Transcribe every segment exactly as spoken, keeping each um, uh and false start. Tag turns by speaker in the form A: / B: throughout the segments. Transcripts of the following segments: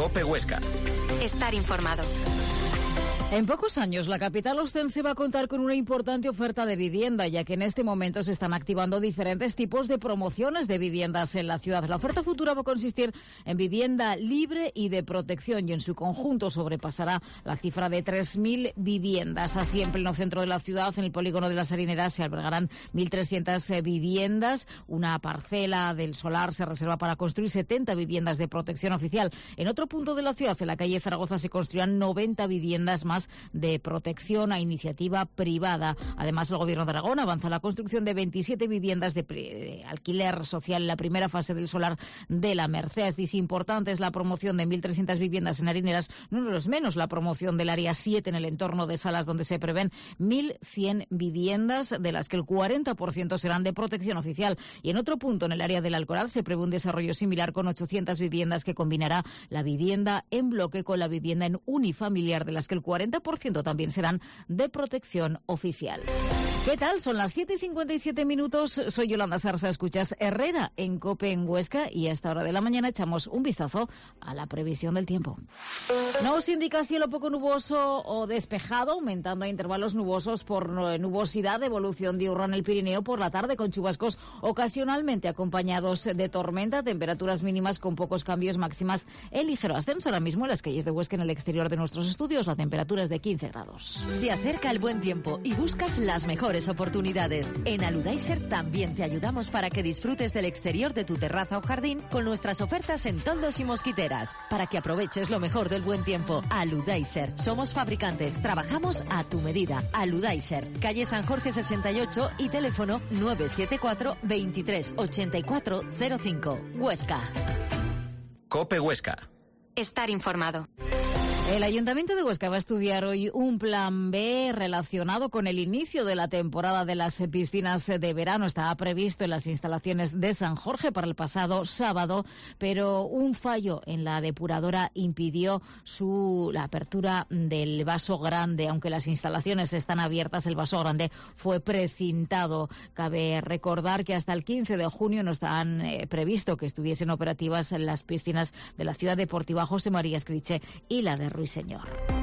A: COPE Huesca.
B: Estar informado.
C: En pocos años, la capital ostense va a contar con una importante oferta de vivienda, ya que en este momento se están activando diferentes tipos de promociones de viviendas en la ciudad. La oferta futura va a consistir en vivienda libre y de protección y en su conjunto sobrepasará la cifra de tres mil viviendas. Así, en pleno centro de la ciudad, en el polígono de las Harineras, se albergarán mil trescientas viviendas. Una parcela del solar se reserva para construir setenta viviendas de protección oficial. En otro punto de la ciudad, en la calle Zaragoza, se construirán noventa viviendas más de protección a iniciativa privada. Además, el Gobierno de Aragón avanza la construcción de veintisiete viviendas de, de alquiler social en la primera fase del solar de la Merced. Y si importante es la promoción de mil trescientas viviendas en Harineras, no lo es menos la promoción del área siete en el entorno de Salas, donde se prevén mil cien viviendas, de las que el cuarenta por ciento serán de protección oficial. Y en otro punto, en el área del Alcoraz, se prevé un desarrollo similar con ochocientas viviendas que combinará la vivienda en bloque con la vivienda en unifamiliar, de las que el cuarenta por ciento también serán de protección oficial. ¿Qué tal? Son las siete y cincuenta y siete minutos. Soy Yolanda Sarsa. Escuchas Herrera en COPE en Huesca y a esta hora de la mañana echamos un vistazo a la previsión del tiempo. Nos indica cielo poco nuboso o despejado, aumentando a intervalos nubosos por nubosidad, evolución diurna en el Pirineo por la tarde con chubascos ocasionalmente acompañados de tormenta, temperaturas mínimas con pocos cambios, máximas en ligero ascenso. Ahora mismo en las calles de Huesca, en el exterior de nuestros estudios, la temperatura es de quince grados.
D: Se acerca el buen tiempo y buscas las mejores oportunidades. En Aludaiser también te ayudamos para que disfrutes del exterior de tu terraza o jardín con nuestras ofertas en toldos y mosquiteras. Para que aproveches lo mejor del buen tiempo. Aludaiser. Somos fabricantes. Trabajamos a tu medida. Aludaiser. Calle San Jorge sesenta y ocho y teléfono nueve siete cuatro, veintitrés, ochenta y cuatro cero cinco. Huesca.
A: COPE Huesca.
B: Estar informado.
C: El Ayuntamiento de Huesca va a estudiar hoy un plan B relacionado con el inicio de la temporada de las piscinas de verano. Estaba previsto en las instalaciones de San Jorge para el pasado sábado, pero un fallo en la depuradora impidió su la apertura del vaso grande. Aunque las instalaciones están abiertas, el vaso grande fue precintado. Cabe recordar que hasta el quince de junio no estaban eh, previsto que estuviesen operativas en las piscinas de la Ciudad Deportiva José María Escriche y la de Ruiseñor.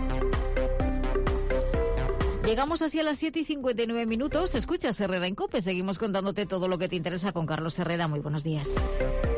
C: Llegamos así a las siete y cincuenta y nueve minutos. Escuchas Herrera en COPE. Seguimos contándote todo lo que te interesa con Carlos Herrera. Muy buenos días.